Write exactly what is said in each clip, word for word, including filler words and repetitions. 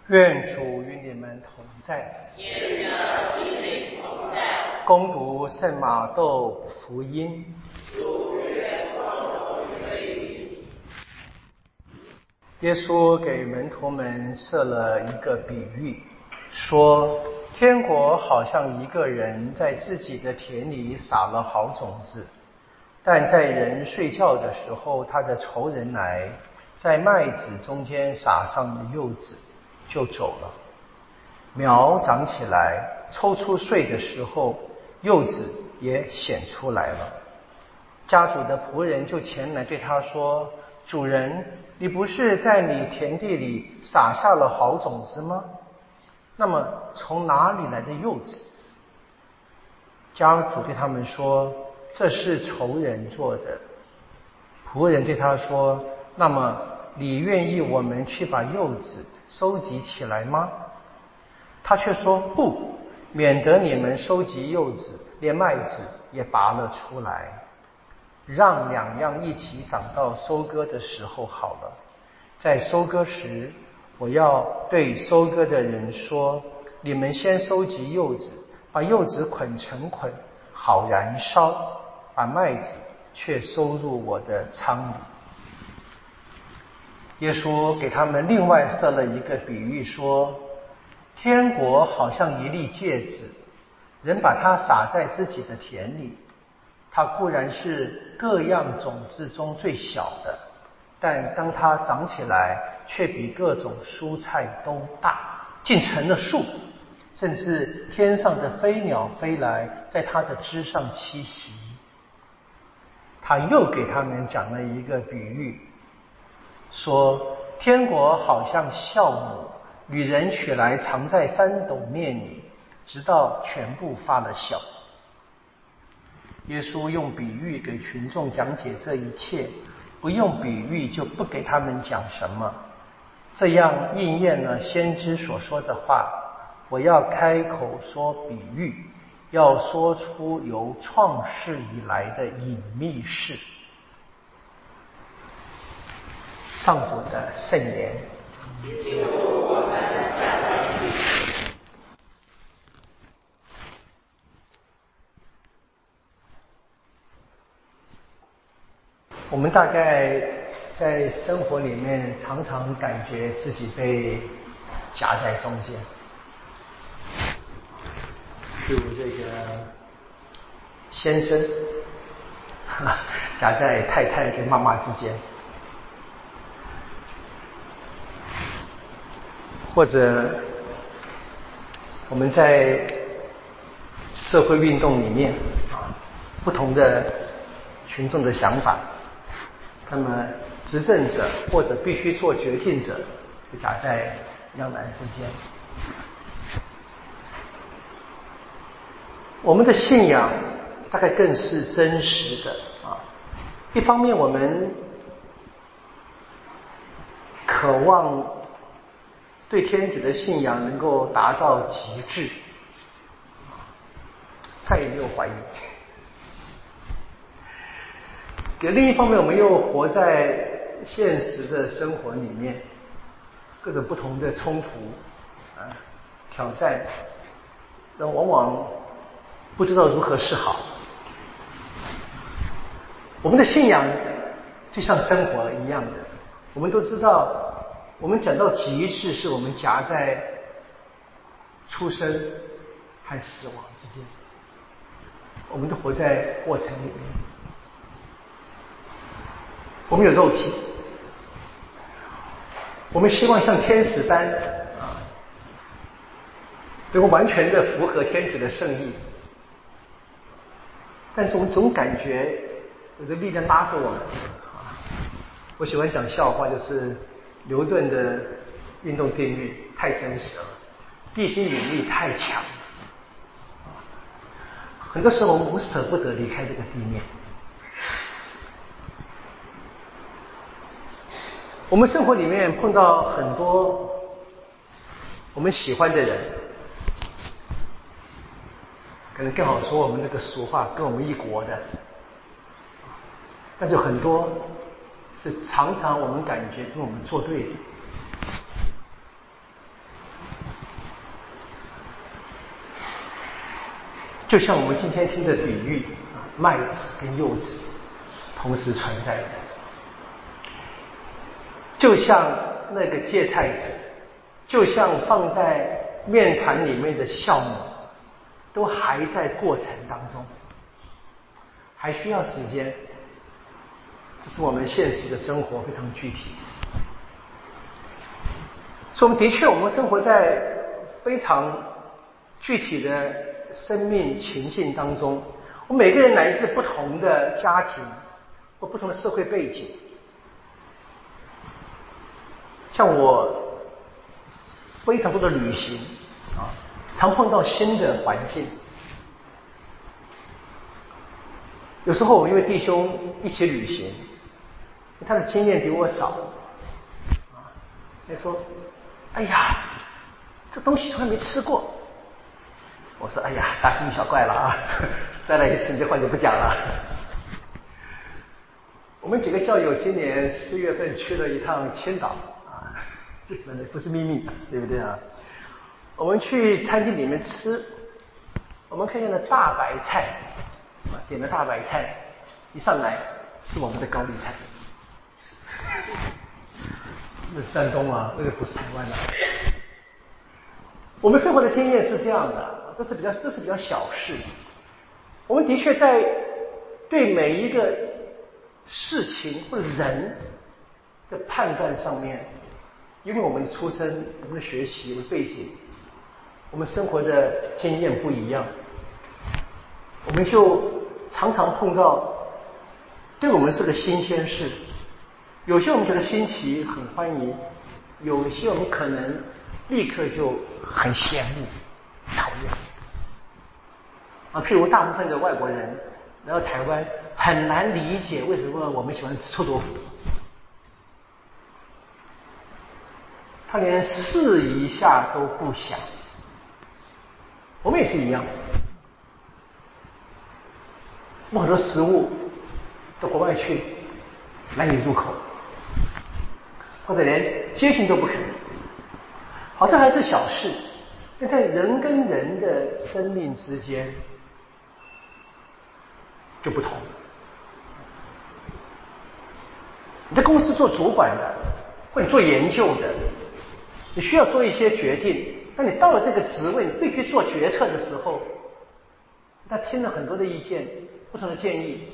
愿主与你们同在， 也与你心灵同在。 恭读圣马窦福音。 主愿光荣归于你。 耶稣给门徒们设了一个比喻，说天国好像一个人在自己的田里撒了好种子，但在人睡觉的时候，他的仇人来，在麦子中间撒上了柚子，就走了。苗长起来，抽出穗的时候，柚子也显出来了。家主的仆人就前来对他说：主人，你不是在你田地里撒下了好种子吗？那么从哪里来的柚子？家主对他们说：这是仇人做的。仆人对他说：那么你愿意我们去把柚子收集起来吗？他却说：不，免得你们收集柚子，连麦子也拔了出来，让两样一起长到收割的时候好了。在收割时，我要对收割的人说：你们先收集柚子，把柚子捆成捆，好燃烧，把麦子却收入我的仓里。耶稣给他们另外设了一个比喻，说天国好像一粒芥子，人把它撒在自己的田里，它固然是各样种子中最小的，但当它长起来，却比各种蔬菜都大，竟成了树，甚至天上的飞鸟飞来，在它的枝上栖息。他又给他们讲了一个比喻，说天国好像酵母，女人取来藏在三斗面里，直到全部发了酵。耶稣用比喻给群众讲解这一切，不用比喻就不给他们讲什么，这样应验了先知所说的话：我要开口说比喻，要说出由创世以来的隐秘事。上主的圣言。我们大概在生活里面常常感觉自己被夹在中间，譬如这个先生夹在太太跟妈妈之间，或者我们在社会运动里面啊，不同的群众的想法，那么执政者或者必须做决定者就夹在两难之间。我们的信仰大概更是真实的啊，一方面我们渴望对天主的信仰能够达到极致，再也没有怀疑。可另一方面，我们又活在现实的生活里面，各种不同的冲突啊、挑战，那往往不知道如何是好。我们的信仰就像生活一样的，我们都知道，我们讲到极致，是我们夹在出生和死亡之间，我们都活在过程里面。我们有肉体，我们希望像天使般啊，能够完全的符合天主的圣意，但是我们总感觉有个力量拉着我们啊。我喜欢讲笑话，就是牛顿的运动定律太真实了，地心引力太强，很多时候我们舍不得离开这个地面。我们生活里面碰到很多我们喜欢的人，可能更好说我们那个俗话，跟我们一国的，但是很多是常常我们感觉跟我们作对的。 就像我们今天听的比喻，麦子跟柚子同时存在的，就像那个芥菜籽，就像放在面团里面的酵母，都还在过程当中，还需要时间。这是我们现实的生活非常具体，所以我们的确我们生活在非常具体的生命情境当中，我们每个人来自不同的家庭或不同的社会背景。像我非常多的旅行啊，常碰到新的环境。有时候我因为弟兄一起旅行，他的经验比我少啊，他说：“哎呀，这东西从来没吃过。”我说：“哎呀，大惊小怪了啊！再来一次，你这话就不讲了。”我们几个教友今年四月份去了一趟青岛啊，这个不是秘密，对不对啊？我们去餐厅里面吃，我们看见了大白菜，啊，点了大白菜，一上来是我们的高丽菜。那是山东啊，那个不是台湾啊。我们生活的经验是这样的，这是比较这是比较小事。我们的确在对每一个事情或者人的判断上面，因为我们的出身、我们的学习、我们的背景、我们生活的经验不一样，我们就常常碰到对我们是个新鲜事。有些我们觉得新奇很欢迎，有些我们可能立刻就很嫌恶讨厌啊。譬如大部分的外国人来到台湾，很难理解为什么我们喜欢吃臭豆腐，他连试一下都不想。我们也是一样，我很多食物到国外去难以入口，或者连接近都不肯。好，这还是小事，但在人跟人的生命之间就不同。你在公司做主管的，或者做研究的，你需要做一些决定，当你到了这个职位，你必须做决策的时候，他听了很多的意见，不同的建议，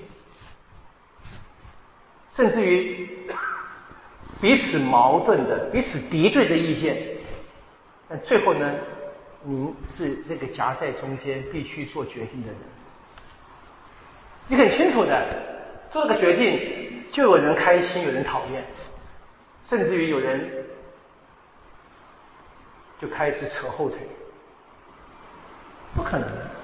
甚至于彼此矛盾的、彼此敌对的意见，但最后呢，您是那个夹在中间必须做决定的人。你很清楚的做这个决定，就有人开心，有人讨厌，甚至于有人就开始扯后腿，不可能的。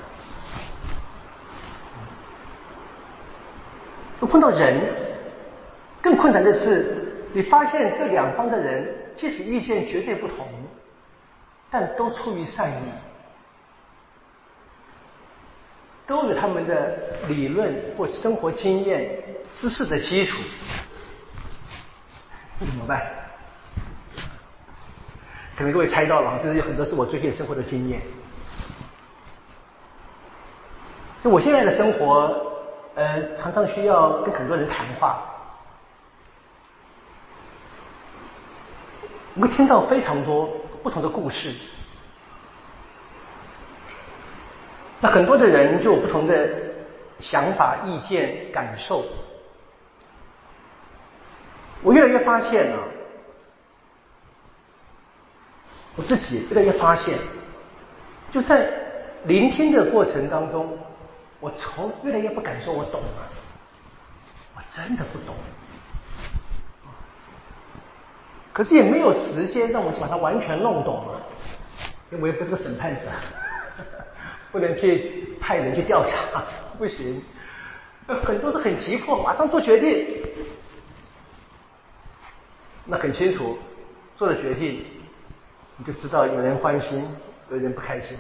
我碰到人，更困难的是，你发现这两方的人，即使意见绝对不同，但都出于善意，都有他们的理论或生活经验、知识的基础，你怎么办？可能各位猜到了，这是很多是我最近生活的经验。就我现在的生活。呃，常常需要跟很多人谈话，我会听到非常多不同的故事。那很多的人就有不同的想法、意见、感受。我越来越发现啊，我自己越来越发现，就在聆听的过程当中。我从越来越不敢说我懂了，我真的不懂，可是也没有时间让我去把它完全弄懂了，因为我也不是个审判者，不能去派人去调查，不行，很多是很急迫，马上做决定。那很清楚，做了决定，你就知道有人欢心，有人不开心。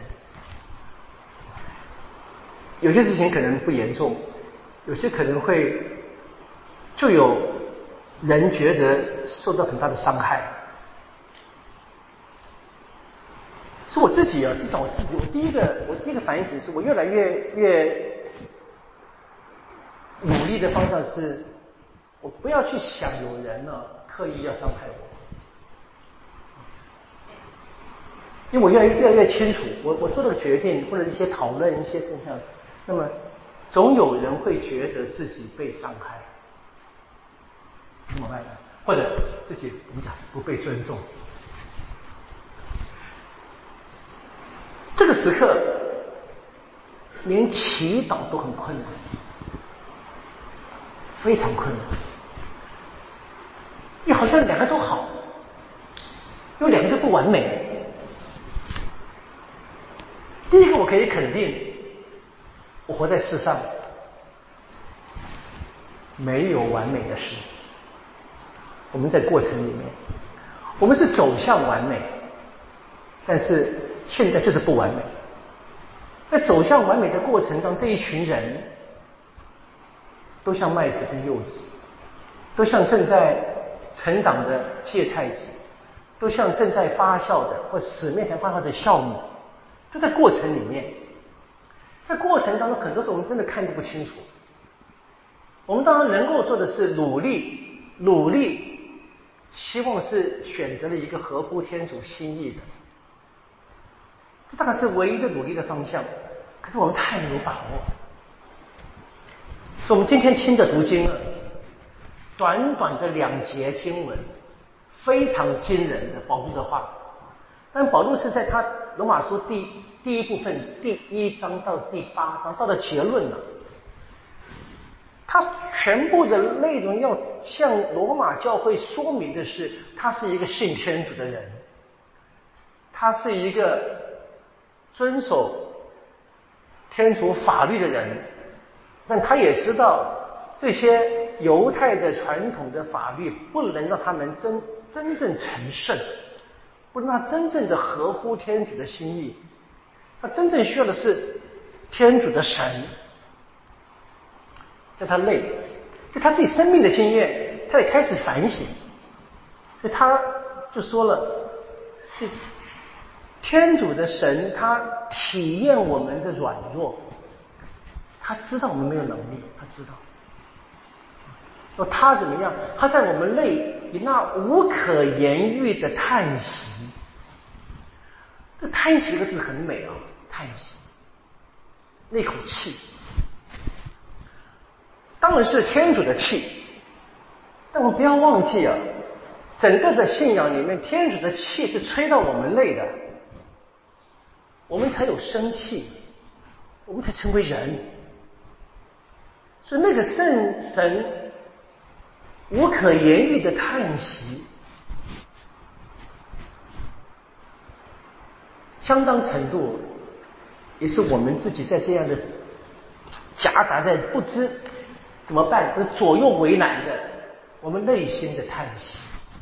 有些事情可能不严重，有些可能会就有人觉得受到很大的伤害。 是我自己啊，至少我自己，我第一个我第一个反应是，我越来越越努力的方向是，我不要去想有人呢刻意要伤害我，因为我越来越越来越清楚，我我做这个决定或者一些讨论一些现象，那么总有人会觉得自己被伤害，怎么办呢？或者自己我们讲不被尊重。这个时刻，连祈祷都很困难，非常困难。因为好像两个都好，因为两个都不完美。第一个我可以肯定，我活在世上，没有完美的事。我们在过程里面，我们是走向完美，但是现在就是不完美。在走向完美的过程当中，这一群人都像麦子跟柚子，都像正在成长的芥菜籽，都像正在发酵的或死面才发酵的酵母，就在过程里面。在过程当中，很多时候我们真的看不清楚。我们当然能够做的是努力，努力，希望是选择了一个合乎天主心意的。这大概是唯一的努力的方向，可是我们太没有把握。所以我们今天听的读经了，短短的两节经文，非常惊人的保禄的话。但保禄是在他罗马书第第一部分第一章到第八章到了结论了，他全部的内容要向罗马教会说明的是，他是一个信天主的人，他是一个遵守天主法律的人，但他也知道这些犹太的传统的法律不能让他们真真正成圣，不能让他真正的合乎天主的心意。他真正需要的是天主的神，在他内，就他自己生命的经验，他也开始反省，所以他就说了，就天主的神，他体验我们的软弱，他知道我们没有能力，他知道。说他怎么样？他在我们内以那无可言喻的叹息。这叹息这个字很美啊，叹息，那口气，当然是天主的气，但我们不要忘记啊，整个的信仰里面，天主的气是吹到我们内的，我们才有生气，我们才成为人。所以那个圣神无可言喻的叹息，相当程度也是我们自己在这样的夹杂在不知怎么办左右为难的我们内心的叹息。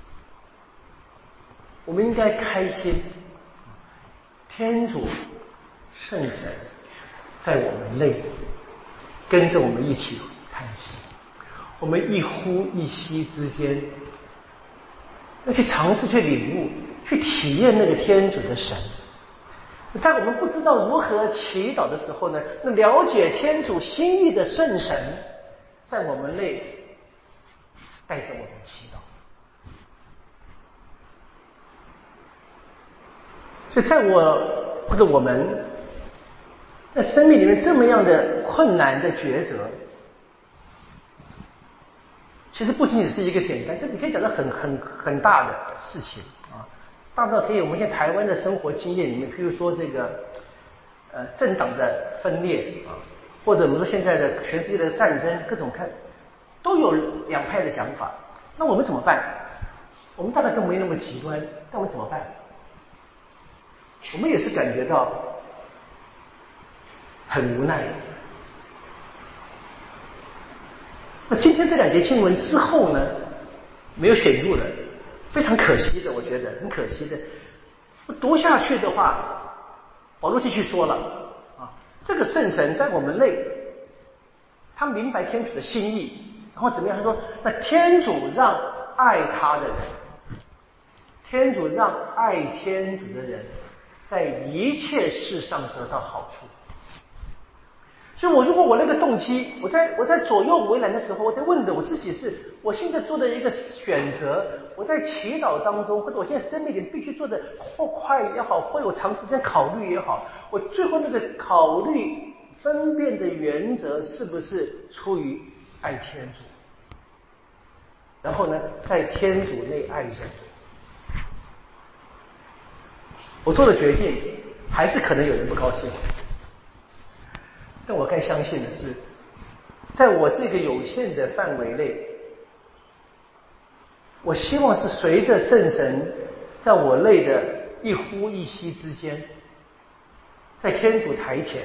我们应该开心，天主圣神在我们内跟着我们一起叹息，我们一呼一吸之间要去尝试去领悟去体验那个天主的神。在我们不知道如何祈祷的时候呢，那了解天主心意的圣神在我们内带着我们祈祷。所以在我或者我们在生命里面这么样的困难的抉择，其实不仅仅是一个简单，这你可以讲到很很很大的事情啊，大到可以我们现在台湾的生活经验里面，譬如说这个呃政党的分裂啊，或者我们说现在的全世界的战争，各种看都有两派的想法。那我们怎么办？我们大概都没那么极端，但我们怎么办？我们也是感觉到很无奈。那今天这两节经文之后呢，没有选入了，非常可惜的，我觉得很可惜的。读下去的话，保罗继续说了啊，这个圣神在我们内，他明白天主的心意，然后怎么样？他说，那天主让爱他的人，天主让爱天主的人在一切事上得到好处。所以我如果我那个动机，我在我在左右为难的时候，我在问的我自己是，我现在做的一个选择，我在祈祷当中，或者我现在生命里必须做的，或快也好，或有长时间考虑也好，我最后那个考虑分辨的原则是不是出于爱天主，然后呢，在天主内爱人。我做的决定还是可能有人不高兴，但我该相信的是，在我这个有限的范围内，我希望是随着圣神在我内的一呼一吸之间，在天主台前，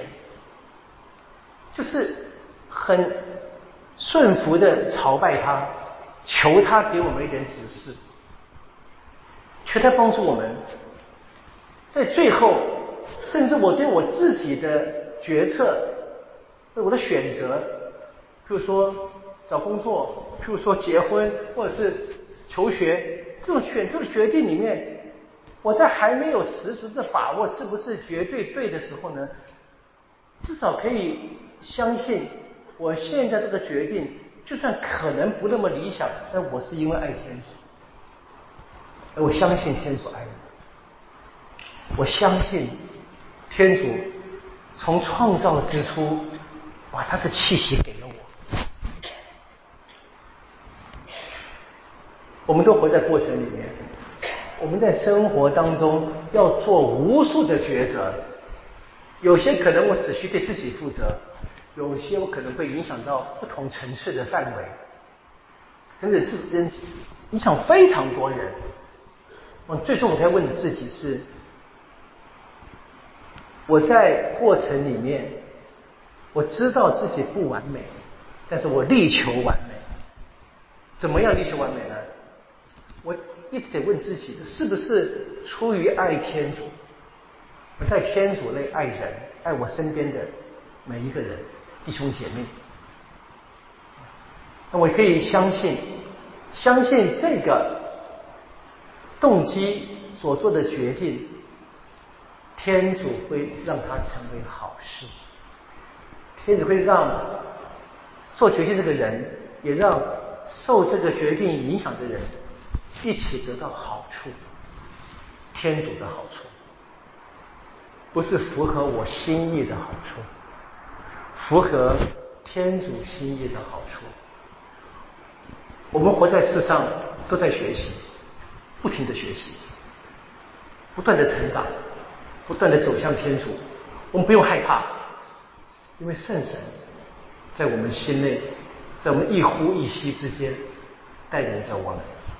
就是很顺服的朝拜他，求他给我们一点指示，求他帮助我们。在最后，甚至我对我自己的决策，对我的选择，譬如说找工作，譬如说结婚，或者是求学，这种选择的决定里面，我在还没有十足的把握是不是绝对对的时候呢，至少可以相信我现在这个决定，就算可能不那么理想，但我是因为爱天主，而我相信天主爱我。我相信天主从创造之初把他的气息给了我。我们都活在过程里面，我们在生活当中要做无数的抉择，有些可能我只需对自己负责，有些我可能会影响到不同层次的范围，甚至是影响非常多人。我最终我该问自己是，我在过程里面，我知道自己不完美，但是我力求完美。怎么样力求完美呢？我一直得问自己，是不是出于爱天主，我在天主内爱人，爱我身边的每一个人，弟兄姐妹。那我可以相信，相信这个动机所做的决定，天主会让它成为好事，天主会让做决定这个人，也让受这个决定影响的人一起得到好处，天主的好处，不是符合我心意的好处，符合天主心意的好处。我们活在世上都在学习，不停的学习，不断的成长，不断的走向天主。我们不用害怕，因为圣神在我们心内，在我们一呼一吸之间带领着我们。